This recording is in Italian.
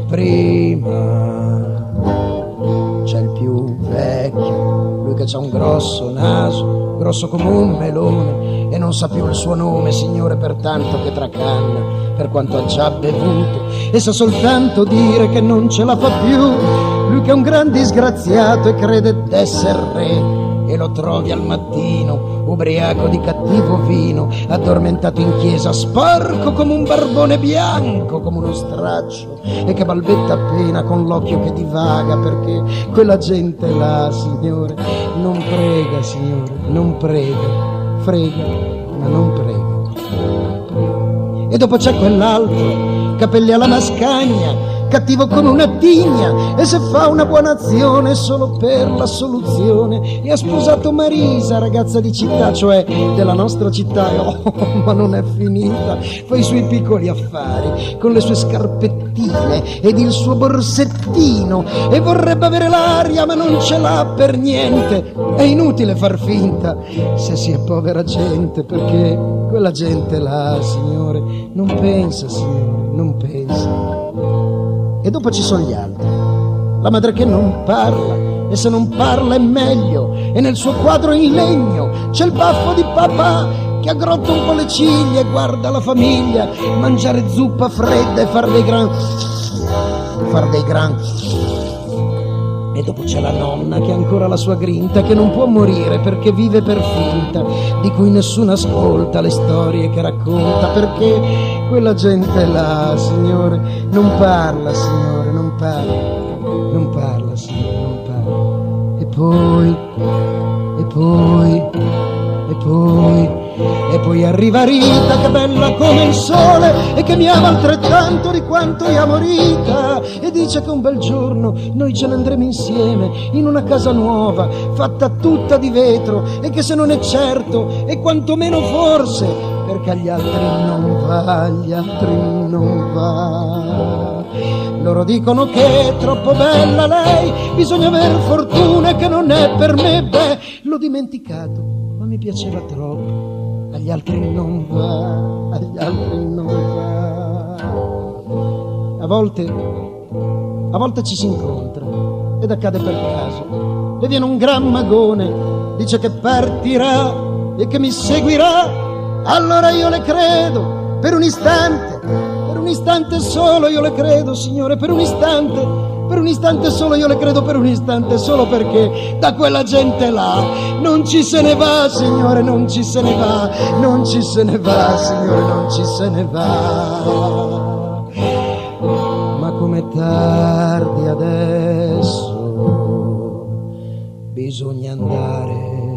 prima c'è il più vecchio, lui che c'ha un grosso naso, grosso come un melone, e non sa più il suo nome, signore, per tanto che tracanna, per quanto ha già bevuto, e sa soltanto dire che non ce la fa più. Lui che è un gran disgraziato e crede d'esser re, e lo trovi al mattino ubriaco di cattivo vino, addormentato in chiesa, sporco come un barbone, bianco come uno straccio, e che balbetta appena con l'occhio che divaga, perché quella gente là, signore, non prega, signore, non prega, frega, ma non prega. E dopo c'è quell'altro, capelli alla mascagna, cattivo come una tigna, e se fa una buona azione solo per la soluzione. E ha sposato Marisa, ragazza di città, cioè della nostra città, e ma non è finita, fa i suoi piccoli affari con le sue scarpettine ed il suo borsettino, e vorrebbe avere l'aria ma non ce l'ha per niente. È inutile far finta se si è povera gente, perché quella gente là, signore, non pensa, signore, non pensa. E dopo ci sono gli altri, la madre che non parla, e se non parla è meglio, e nel suo quadro in legno c'è il baffo di papà che aggrotta un po' le ciglia e guarda la famiglia mangiare zuppa fredda e far dei gran. E dopo c'è la nonna che ha ancora la sua grinta, che non può morire perché vive per finta, di cui nessuno ascolta le storie che racconta, perché quella gente là, signore, non parla, signore, non parla, non parla, signore, non parla. E poi arriva Rita, che è bella come il sole e che mi ama altrettanto di quanto io amo Rita, e dice che un bel giorno noi ce ne andremo insieme in una casa nuova fatta tutta di vetro, e che se non è certo e quantomeno forse, perché agli altri non va, agli altri non va. Loro dicono che è troppo bella lei, bisogna aver fortuna e che non è per me. Beh, l'ho dimenticato, ma mi piaceva troppo. Agli altri non va, agli altri non va. A volte ci si incontra ed accade per caso. Le viene un gran magone, dice che partirà e che mi seguirà. Allora io le credo, per un istante solo io le credo, signore, per un istante solo io le credo, per un istante solo, perché da quella gente là non ci se ne va, signore, non ci se ne va, non ci se ne va, signore, non ci se ne va. Ma com'è tardi adesso, bisogna andare